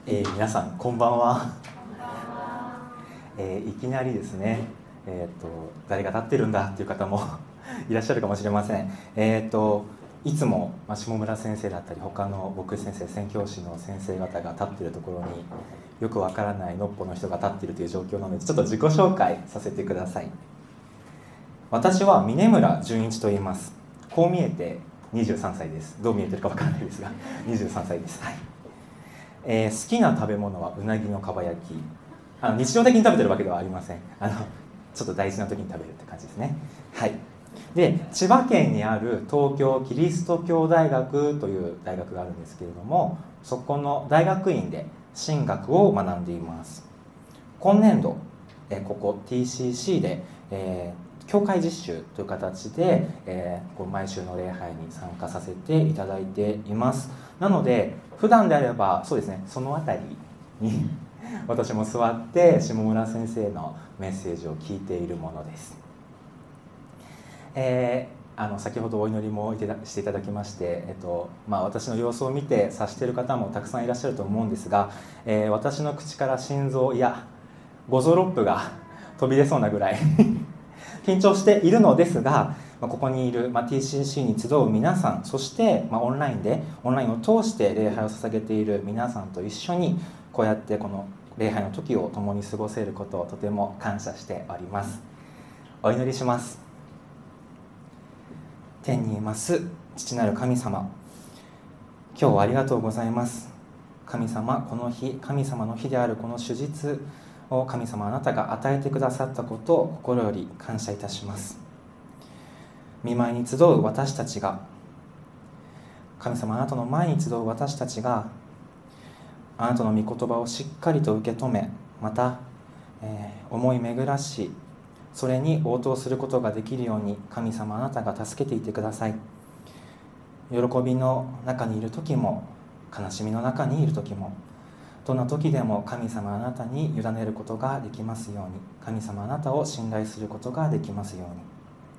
皆さんこんばんは。いきなりですね、誰が立ってるんだっていう方もいらっしゃるかもしれません。いつも下村先生だったり他の牧師先生、宣教師の先生方が立っているところによくわからないのっぽの人が立っているという状況なので、ちょっと自己紹介させてください。私は峯村純一と言います。こう見えて23歳です。どう見えてるかわからないですが23歳です。はい。好きな食べ物はうなぎのかば焼き。日常的に食べてるわけではありません。ちょっと大事な時に食べるって感じですね。はい。で、千葉県にある東京キリスト教大学という大学があるんですけれども、そこの大学院で神学を学んでいます。今年度ここ TCC で、教会実習という形で、毎週の礼拝に参加させていただいています。なので普段であればそうですね、その辺りに私も座って下村先生のメッセージを聞いているものです。先ほどお祈りもしていただきまして、私の様子を見て察している方もたくさんいらっしゃると思うんですが、私の口から心臓や五臓六腑が飛び出そうなぐらい緊張しているのですが、ここにいる、TCC に集う皆さん、そして、オンラインを通して礼拝を捧げている皆さんと一緒にこうやってこの礼拝の時を共に過ごせることをとても感謝しております。お祈りします。天にいます父なる神様、今日はありがとうございます。神様、この日、神様の日であるこの主日を神様あなたが与えてくださったことを心より感謝いたします。御前に集う私たちが、神様あなたの前に集う私たちがあなたの御言葉をしっかりと受け止め、また、思い巡らしそれに応答することができるように神様あなたが助けていてください。喜びの中にいる時も悲しみの中にいる時も、どんな時でも神様あなたに委ねることができますように、神様あなたを信頼することができますように、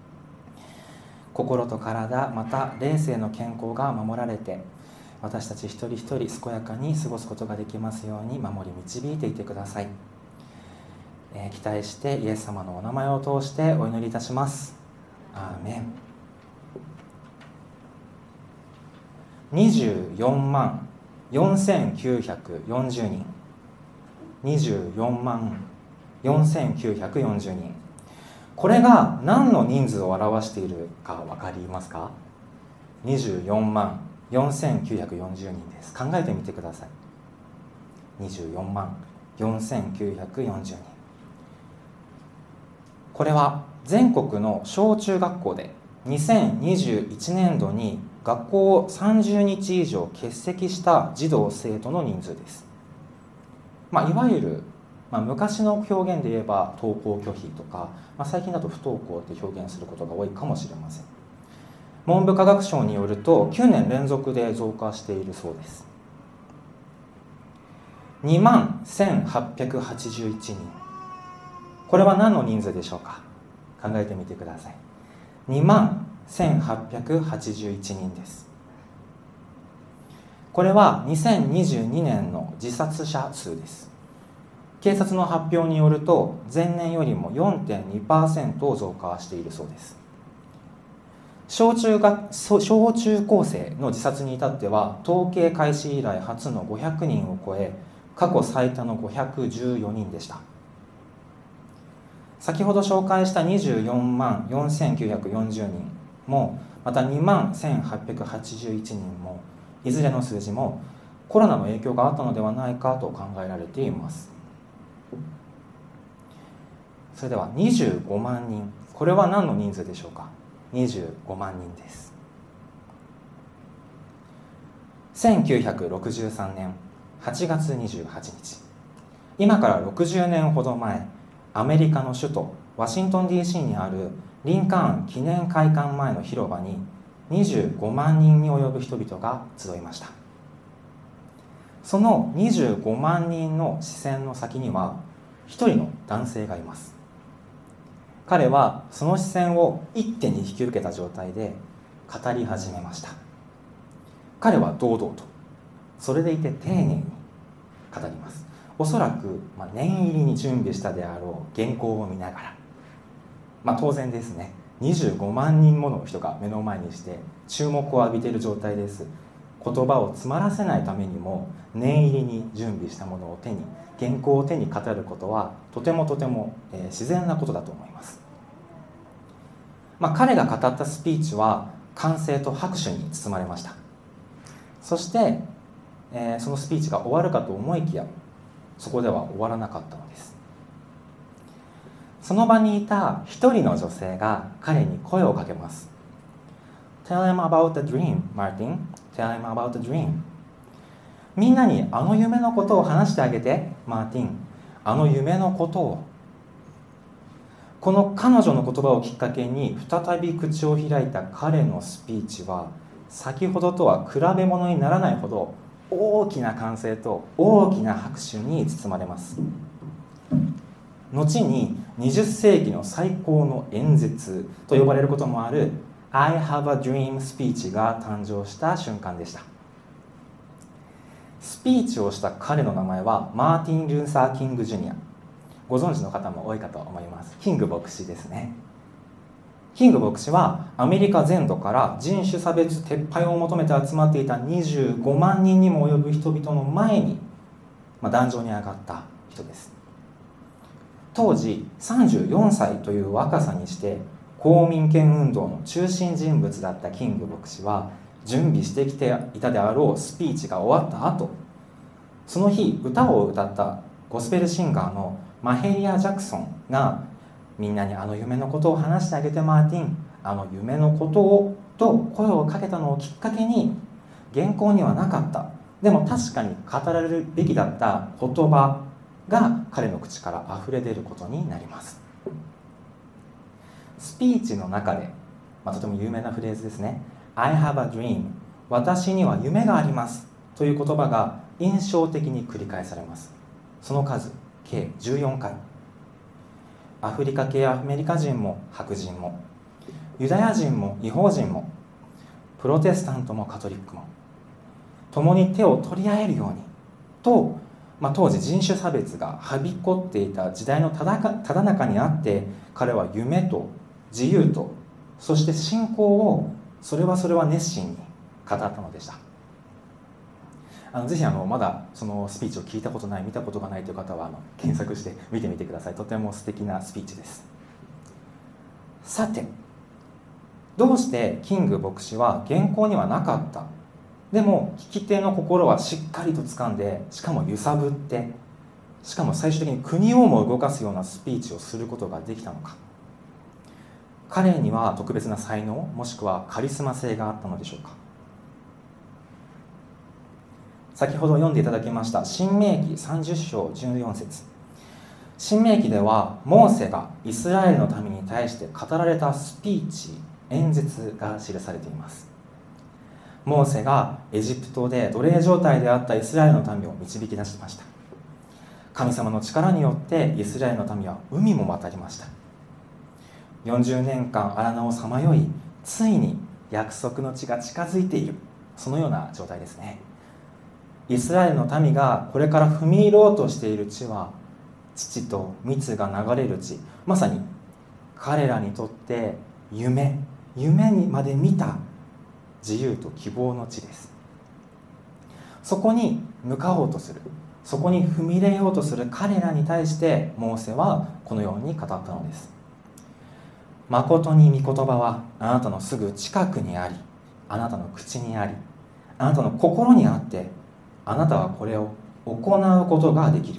心と体、また霊性の健康が守られて、私たち一人一人健やかに過ごすことができますように守り導いていてください。期待してイエス様のお名前を通してお祈りいたします。アーメン。24万4940人、24万4940人、これが何の人数を表しているか分かりますか？24万4940人です。考えてみてください。24万4940人、これは全国の小中学校で2021年度に学校を30日以上欠席した児童生徒の人数です。いわゆる、昔の表現で言えば登校拒否とか、最近だと不登校って表現することが多いかもしれません。文部科学省によると9年連続で増加しているそうです。2万1881人、これは何の人数でしょうか？考えてみてください。2万1881人です。これは2022年の自殺者数です。警察の発表によると前年よりも 4.2% 増加しているそうです。小中高生の自殺に至っては統計開始以来初の500人を超え、過去最多の514人でした。先ほど紹介した24万4940人も、また2万1881人も、いずれの数字もコロナの影響があったのではないかと考えられています。それでは25万人、これは何の人数でしょうか？25万人です。1963年8月28日、今から60年ほど前、アメリカの首都ワシントン DC にあるリンカーン記念会館前の広場に25万人に及ぶ人々が集いました。その25万人の視線の先には一人の男性がいます。彼はその視線を一手に引き受けた状態で語り始めました。彼は堂々と、それでいて丁寧に、 語ります。おそらく、念入りに準備したであろう原稿を見ながら、当然ですね、25万人もの人が目の前にして注目を浴びている状態です。言葉を詰まらせないためにも念入りに準備したものを手に、原稿を手に語ることはとても自然なことだと思います。彼が語ったスピーチは歓声と拍手に包まれました。そして、そのスピーチが終わるかと思いきや、そこでは終わらなかったのです。その場にいた一人の女性が彼に声をかけます。 Tell him about the dream, Martin. Tell him about the dream. みんなにあの夢のことを話してあげて、マーティン。あの夢のことを。この彼女の言葉をきっかけに再び口を開いた彼のスピーチは、先ほどとは比べ物にならないほど大きな歓声と大きな拍手に包まれます。後に20世紀の最高の演説と呼ばれることもある I have a dream スピーチが誕生した瞬間でした。スピーチをした彼の名前はマーティン・ルーサー・キング・ジュニア。ご存知の方も多いかと思います。キング牧師ですね。キング牧師はアメリカ全土から人種差別撤廃を求めて集まっていた25万人にも及ぶ人々の前に、壇上に上がった人です。当時34歳という若さにして公民権運動の中心人物だったキング牧師は、準備してきていたであろうスピーチが終わった後、その日歌を歌ったゴスペルシンガーのマヘリア・ジャクソンが、みんなにあの夢のことを話してあげてマーティン、あの夢のことをと声をかけたのをきっかけに、原稿にはなかった、でも確かに語られるべきだった言葉が彼の口からあふれ出ることになります。スピーチの中で、とても有名なフレーズですね。 I have a dream、 私には夢がありますという言葉が印象的に繰り返されます。その数計14回。アフリカ系アメリカ人も白人も、ユダヤ人も異邦人も、プロテスタントもカトリックも、共に手を取り合えるようにと、当時人種差別がはびこっていた時代のただ中にあって、彼は夢と自由と、そして信仰をそれは熱心に語ったのでした。ぜひまだそのスピーチを聞いたことない、見たことがないという方は検索して見てみてください。とても素敵なスピーチです。さて、どうしてキング牧師は原稿にはなかった、でも聞き手の心はしっかりと掴んで、しかも揺さぶって、しかも最終的に国をも動かすようなスピーチをすることができたのか。彼には特別な才能、もしくはカリスマ性があったのでしょうか。先ほど読んでいただきました申命記30章14節。申命記ではモーセがイスラエルの民に対して語られたスピーチ、演説が記されています。モーセがエジプトで奴隷状態であったイスラエルの民を導き出しました。神様の力によってイスラエルの民は海も渡りました。40年間荒野をさまよい、ついに約束の地が近づいている、そのような状態ですね。イスラエルの民がこれから踏み入ろうとしている地は、乳と蜜が流れる地、まさに彼らにとって夢にまで見た自由と希望の地です。そこに向かおうとする、そこに踏み入れようとする彼らに対してモーセはこのように語ったのです。誠に御言葉はあなたのすぐ近くにあり、あなたの口にあり、あなたの心にあって、あなたはこれを行うことができる。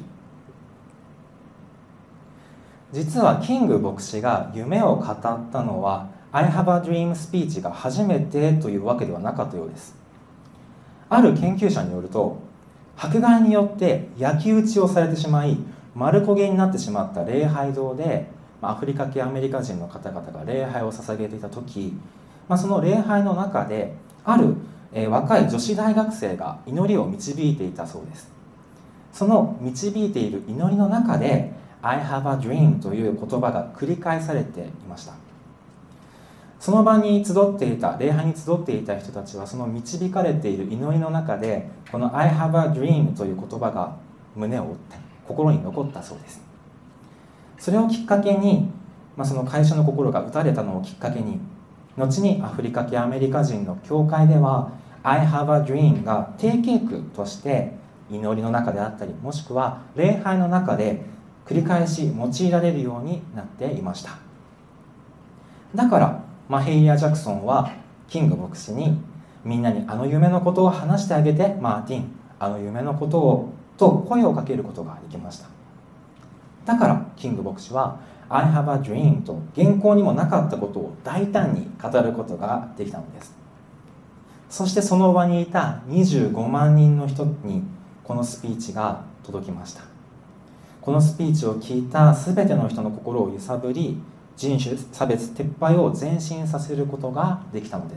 実はキング牧師が夢を語ったのは I have a dream スピーチが初めてというわけではなかったようです。ある研究者によると、迫害によって焼き討ちをされてしまい丸焦げになってしまった礼拝堂で、アフリカ系アメリカ人の方々が礼拝を捧げていた時、その礼拝の中である若い女子大学生が祈りを導いていたそうです。その導いている祈りの中で I have a dream という言葉が繰り返されていました。その場に集っていた、礼拝に集っていた人たちはその導かれている祈りの中でこの I have a dream という言葉が胸を打って心に残ったそうです。それをきっかけに、その会社の心が打たれたのをきっかけに、後にアフリカ系アメリカ人の教会では I have a dream が定型句として祈りの中であったり、もしくは礼拝の中で繰り返し用いられるようになっていました。だからマヘイリア・ジャクソンはキング牧師に、みんなにあの夢のことを話してあげてマーティン、あの夢のことをと声をかけることができました。だからキング牧師は I have a dream と原稿にもなかったことを大胆に語ることができたのです。そしてその場にいた25万人の人にこのスピーチが届きました。このスピーチを聞いた全ての人の心を揺さぶり、人種差別撤廃を前進させることができたのです。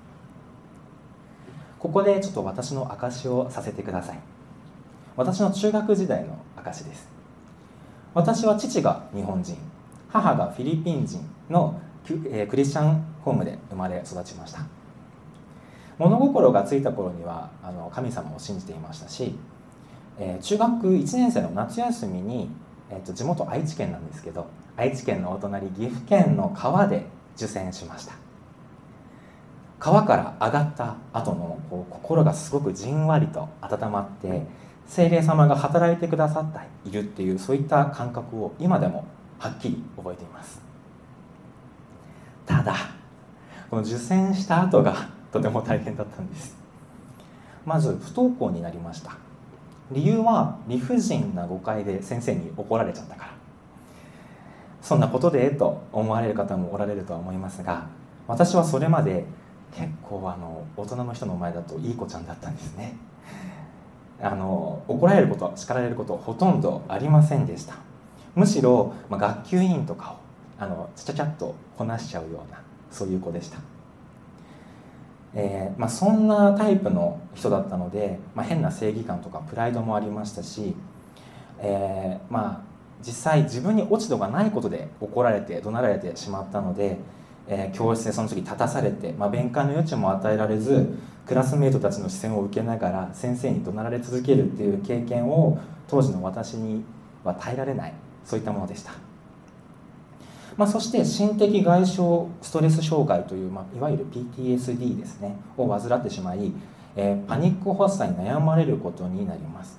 ここでちょっと私の証をさせてください。私の中学時代の証です。私は父が日本人、母がフィリピン人のクリスチャンホームで生まれ育ちました。物心がついた頃には神様を信じていましたし、中学1年生の夏休みに、地元愛知県なんですけど、愛知県のお隣岐阜県の川で受洗しました。川から上がった後の心がすごくじんわりと温まって、聖霊様が働いてくださっているっていう、そういった感覚を今でもはっきり覚えています。ただこの受洗した後がとても大変だったんです。まず不登校になりました。理由は理不尽な誤解で先生に怒られちゃったから。そんなことでと思われる方もおられるとは思いますが、私はそれまで結構大人の人の前だといい子ちゃんだったんですね。怒られること、叱られることほとんどありませんでした。むしろ、学級委員とかをちゃちゃっとこなしちゃうような、そういう子でした。そんなタイプの人だったので、変な正義感とかプライドもありましたし、実際自分に落ち度がないことで怒られて怒鳴られてしまったので、教室でその時立たされて、弁解の余地も与えられず、クラスメートたちの視線を受けながら先生に怒鳴られ続けるっていう経験を当時の私には耐えられない、そういったものでした。そして心的外傷ストレス障害という、いわゆる PTSD ですねを患ってしまい、パニック発作に悩まされることになります。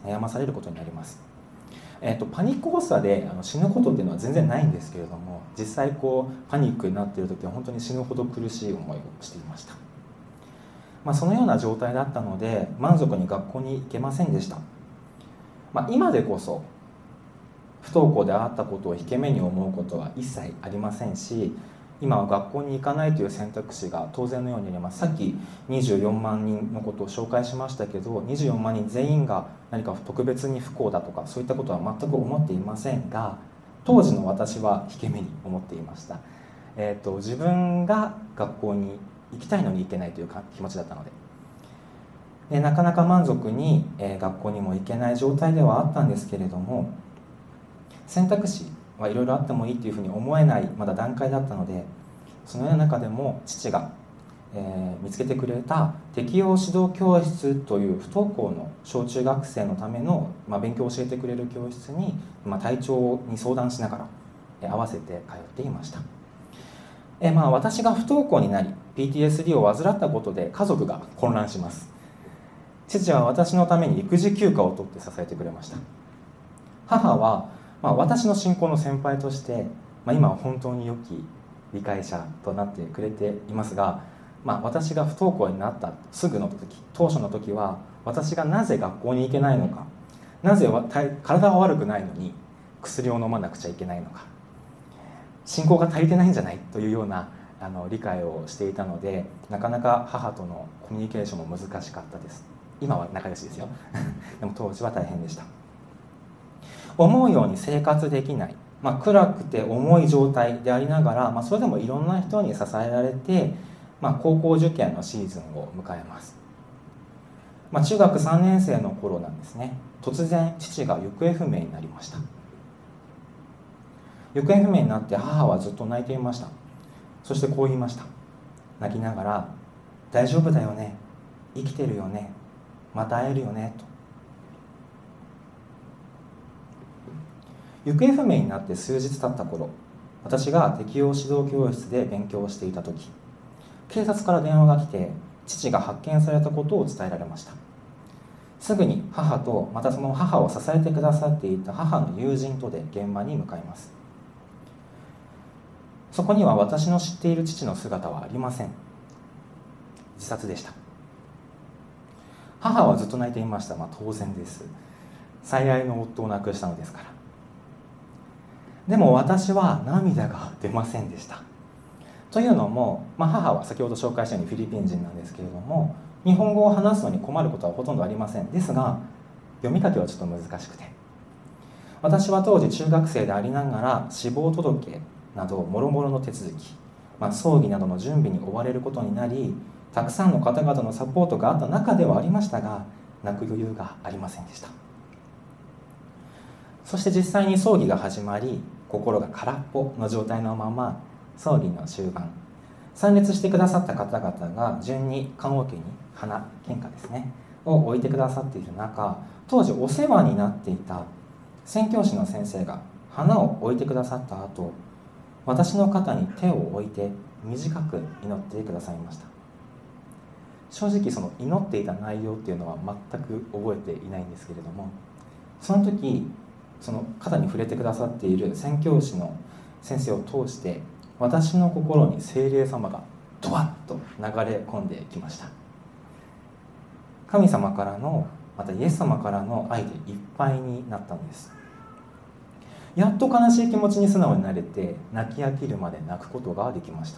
パニック発作で死ぬことっていうのは全然ないんですけれども、実際パニックになっている時は本当に死ぬほど苦しい思いをしていました。そのような状態だったので満足に学校に行けませんでした。今でこそ不登校であったことを引け目に思うことは一切ありませんし、今は学校に行かないという選択肢が当然のようにあります。さっき24万人のことを紹介しましたけど、24万人全員が何か特別に不幸だとかそういったことは全く思っていませんが、当時の私は引け目に思っていました。自分が学校に行きたいのに行けないという気持ちだったので、なかなか満足に、学校にも行けない状態ではあったんですけれども、選択肢はいろいろあってもいいというふうに思えないまだ段階だったので、そのような中でも父が、見つけてくれた適応指導教室という不登校の小中学生のための、勉強を教えてくれる教室に、体調に相談しながら、合わせて通っていました。私が不登校になり PTSD を患ったことで家族が混乱します。父は私のために育児休暇を取って支えてくれました。母は私の信仰の先輩として、今は本当に良き理解者となってくれていますが、私が不登校になったすぐの時、当初の時は私がなぜ学校に行けないのか、なぜ体は悪くないのに薬を飲まなくちゃいけないのか、信仰が足りてないんじゃないというような理解をしていたので、なかなか母とのコミュニケーションも難しかったです。今は仲良しですよでも当時は大変でした。思うように生活できない、暗くて重い状態でありながら、それでもいろんな人に支えられて、高校受験のシーズンを迎えます。中学3年生の頃なんですね。突然父が行方不明になりました。行方不明になって母はずっと泣いていました。そしてこう言いました。泣きながら、大丈夫だよね、生きてるよね、また会えるよねと。 行方不明になって数日経った頃、私が適応指導教室で勉強をしていた時、警察から電話が来て、父が発見されたことを伝えられました。すぐに母と、またその母を支えてくださっていた母の友人とで現場に向かいます。そこには私の知っている父の姿はありません。自殺でした。母はずっと泣いていました。当然です。最愛の夫を亡くしたのですから。でも私は涙が出ませんでした。というのも、母は先ほど紹介したようにフィリピン人なんですけれども、日本語を話すのに困ることはほとんどありません。ですが、読み書きはちょっと難しくて、私は当時中学生でありながら死亡届などもろもろの手続き、葬儀などの準備に追われることになり、たくさんの方々のサポートがあった中ではありましたが、泣く余裕がありませんでした。そして実際に葬儀が始まり、心が空っぽの状態のまま葬儀の終盤、参列してくださった方々が順に棺桶に花、献花ですねを置いてくださっている中、当時お世話になっていた宣教師の先生が花を置いてくださった後、私の肩に手を置いて短く祈ってくださいました。正直その祈っていた内容っていうのは全く覚えていないんですけれども、その時その肩に触れてくださっている宣教師の先生を通して、私の心に聖霊様がドワッと流れ込んできました。神様からの、またイエス様からの愛でいっぱいになったんです。やっと悲しい気持ちに素直になれて、泣き飽きるまで泣くことができました。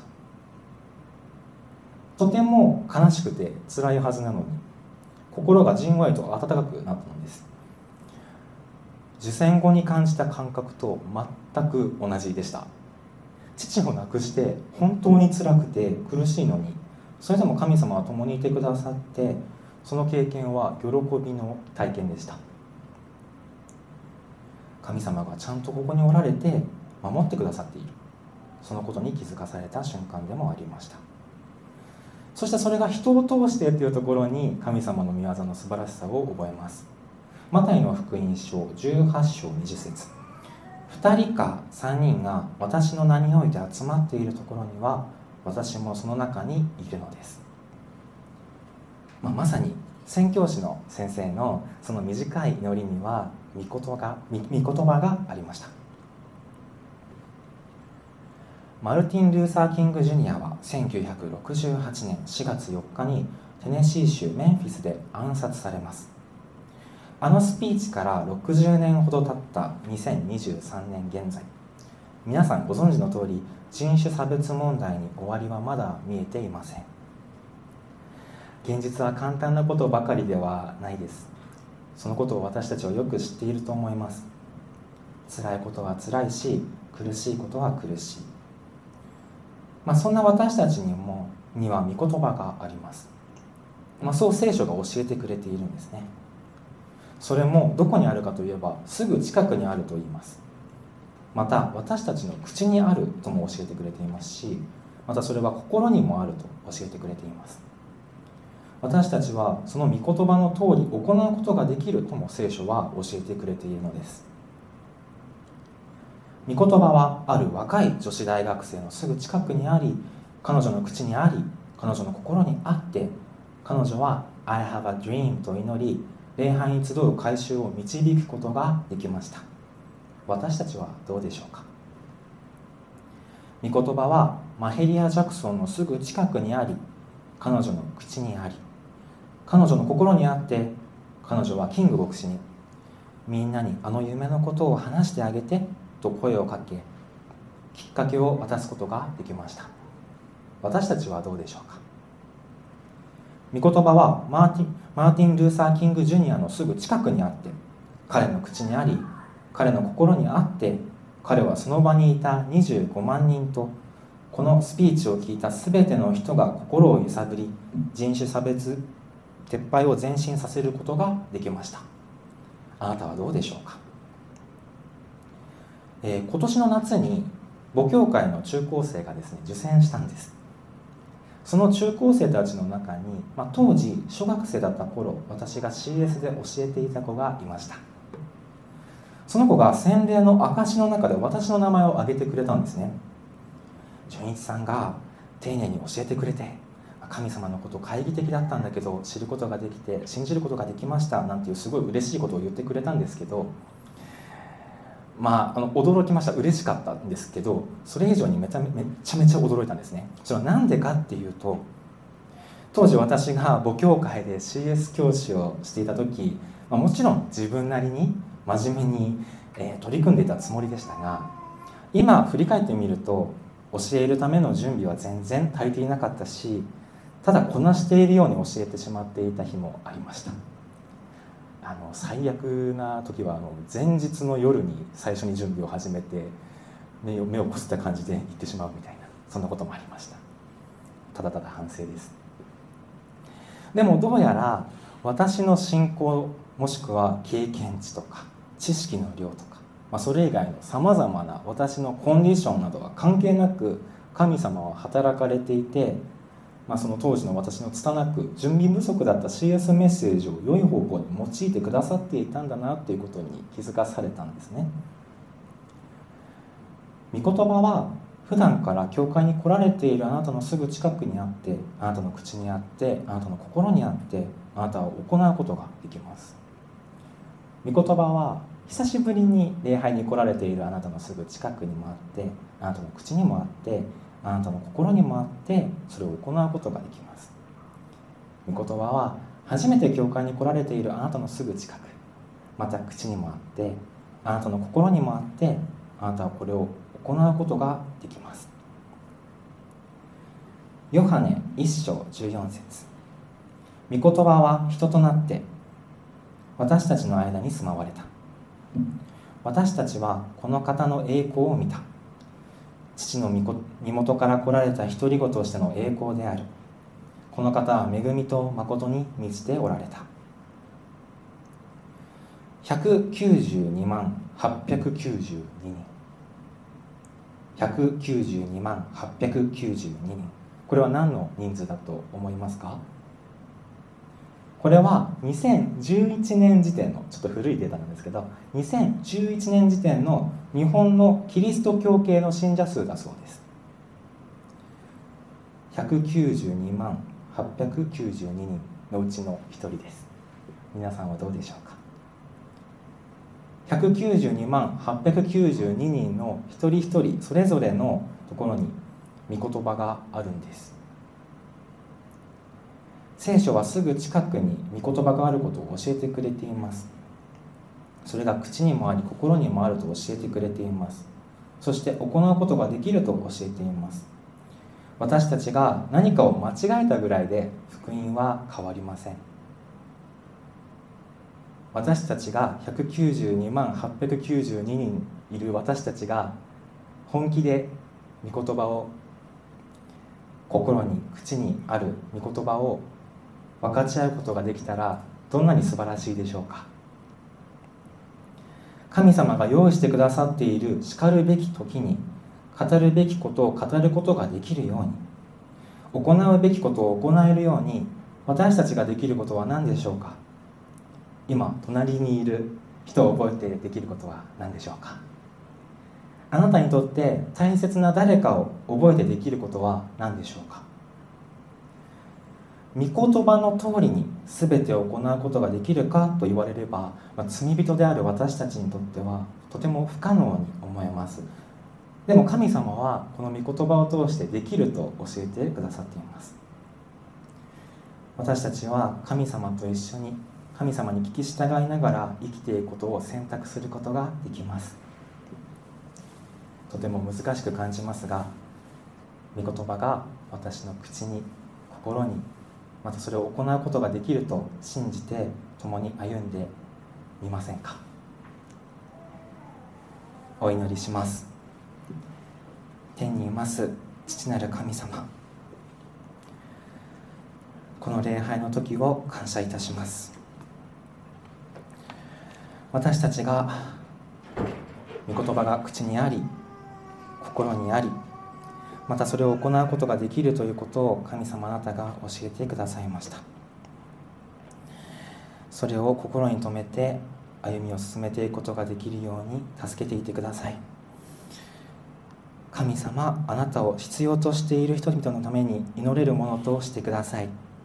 とても悲しくて辛いはずなのに、心がじんわりと温かくなったのです。受洗後に感じた感覚と全く同じでした。父を亡くして本当に辛くて苦しいのに、それでも神様は共にいてくださって、その経験は喜びの体験でした。神様がちゃんとここにおられて守ってくださっている、そのことに気づかされた瞬間でもありました。そしてそれが人を通してというところに神様の御業の素晴らしさを覚えます。マタイの福音書18章20節、2人か3人が私の名において集まっているところには、私もその中にいるのです。まさに宣教師の先生のその短い祈りには御言葉がありました。マルティン・ルーサー・キング・ジュニアは1968年4月4日にテネシー州メンフィスで暗殺されます。あのスピーチから60年ほど経った2023年現在、皆さんご存知の通り、人種差別問題に終わりはまだ見えていません。現実は簡単なことばかりではないです。そのことを私たちはよく知っていると思います。辛いことは辛いし、苦しいことは苦しい。そんな私たちには御言葉があります。そう聖書が教えてくれているんですね。それもどこにあるかといえば、すぐ近くにあると言います。また私たちの口にあるとも教えてくれていますし、またそれは心にもあると教えてくれています。私たちはその御言葉の通り行うことができるとも聖書は教えてくれているのです。御言葉はある若い女子大学生のすぐ近くにあり、彼女の口にあり、彼女の心にあって、彼女は I have a dream と祈り、礼拝に集う改宗を導くことができました。私たちはどうでしょうか。御言葉はマヘリア・ジャクソンのすぐ近くにあり、彼女の口にあり、彼女の心にあって、彼女はキング牧師に、みんなにあの夢のことを話してあげてと声をかけ、きっかけを渡すことができました。私たちはどうでしょうか。御言葉はマーティン・ルーサー・キング・ジュニアのすぐ近くにあって、彼の口にあり、彼の心にあって、彼はその場にいた25万人と、このスピーチを聞いたすべての人が心を揺さぶり、人種差別撤廃を前進させることができました。あなたはどうでしょうか。今年の夏に母教会の中高生がですね、受洗したんです。その中高生たちの中に、当時小学生だった頃、私が CS で教えていた子がいました。 その子が洗礼の証の中で私の名前を挙げてくれたんですね。純一さんが丁寧に教えてくれて、神様のこと懐疑的だったんだけど知ることができて信じることができましたなんていうすごい嬉しいことを言ってくれたんですけど、驚きました。嬉しかったんですけど、それ以上にめちゃめちゃ驚いたんですね。それは何でかっていうと、当時私が母教会で CS 教師をしていた時、もちろん自分なりに真面目に、取り組んでいたつもりでしたが、今振り返ってみると教えるための準備は全然足りていなかったし、ただこなしているように教えてしまっていた日もありました。最悪な時は前日の夜に最初に準備を始めて目をこすった感じで行ってしまうみたいな、そんなこともありました。ただただ反省です。でもどうやら私の信仰もしくは経験値とか知識の量とか、それ以外のさまざまな私のコンディションなどは関係なく神様は働かれていて、その当時の私の拙く準備不足だった CS メッセージを良い方向に用いてくださっていたんだなということに気づかされたんですね。御言葉は普段から教会に来られているあなたのすぐ近くにあって、あなたの口にあって、あなたの心にあって、あなたを行うことができます。御言葉は久しぶりに礼拝に来られているあなたのすぐ近くにもあって、あなたの口にもあって、あなたの心にもあって、それを行うことができます。御言葉は初めて教会に来られているあなたのすぐ近く、また口にもあって、あなたの心にもあって、あなたはこれを行うことができます。ヨハネ1章14節、御言葉は人となって私たちの間に住まわれた。私たちはこの方の栄光を見た。父の身元から来られた独り子としての栄光である。この方は恵みと誠に満ちておられた。192万892人、192万892人、これは何の人数だと思いますか？これは2011年時点の、ちょっと古いデータなんですけど、2011年時点の日本のキリスト教系の信者数だそうです。192万892人のうちの1人です。皆さんはどうでしょうか。192万892人の一人一人それぞれのところに御言葉があるんです。聖書はすぐ近くに御言葉があることを教えてくれています。それが口にもあり心にもあると教えてくれています。そして行うことができると教えています。私たちが何かを間違えたぐらいで福音は変わりません。私たちが192万892人いる私たちが本気で御言葉を、心に口にある御言葉を分かち合うことができたら、どんなに素晴らしいでしょうか。神様が用意してくださっているしかるべき時に語るべきことを語ることができるように、行うべきことを行えるように、私たちができることは何でしょうか。今隣にいる人を覚えてできることは何でしょうか。あなたにとって大切な誰かを覚えてできることは何でしょうか。御言葉の通りに全てを行うことができるかと言われれば、罪人である私たちにとってはとても不可能に思えます。でも神様はこの御言葉を通してできると教えてくださっています。私たちは神様と一緒に、神様に聞き従いながら生きていくことを選択することができます。とても難しく感じますが、御言葉が私の口に、心に、またそれを行うことができると信じて共に歩んでみませんか。お祈りします。天にいます父なる神様、この礼拝の時を感謝いたします。私たちが御言葉が口にあり心にあり、またそれを行うことができるということを神様あなたが教えてくださいました。それを心に留めて歩みを進めていくことができるように助けていてください。神様、あなたを必要としている人々のために祈れるものとしてください。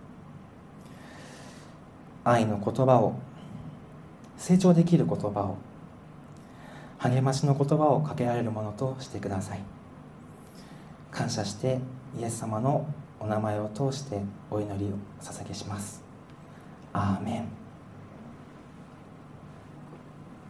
愛の言葉を、成長できる言葉を、励ましの言葉をかけられるものとしてください。感謝してイエス様のお名前を通してお祈りを捧げします。アーメン。